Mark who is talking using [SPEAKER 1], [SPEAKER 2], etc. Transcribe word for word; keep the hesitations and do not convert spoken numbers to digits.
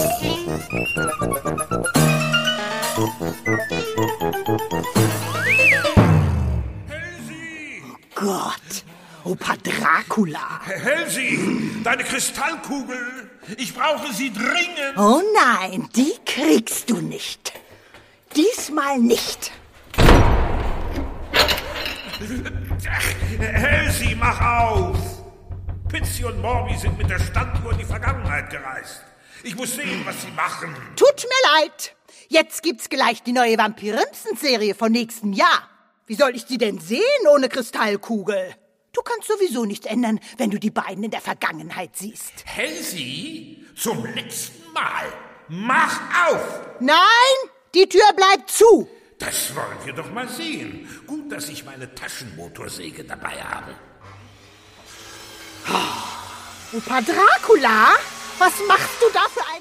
[SPEAKER 1] Gott, Opa Dracula.
[SPEAKER 2] Helsi, deine Kristallkugel. Ich brauche sie dringend.
[SPEAKER 1] Oh nein, die kriegst du nicht. Diesmal nicht.
[SPEAKER 2] Helsi, mach auf. Pizzi und Morbi sind mit der Standuhr in die Vergangenheit gereist. Ich muss sehen, was sie machen.
[SPEAKER 1] Tut mir leid. Jetzt gibt's gleich die neue Vampir-Simpson-Serie von nächstem Jahr. Wie soll ich die denn sehen ohne Kristallkugel? Du kannst sowieso nichts ändern, wenn du die beiden in der Vergangenheit siehst.
[SPEAKER 2] Helsi, zum letzten Mal. Mach auf!
[SPEAKER 1] Nein, die Tür bleibt zu.
[SPEAKER 2] Das wollen wir doch mal sehen. Gut, dass ich meine Taschenmotorsäge dabei habe.
[SPEAKER 1] Opa Dracula, was machst du da für ein...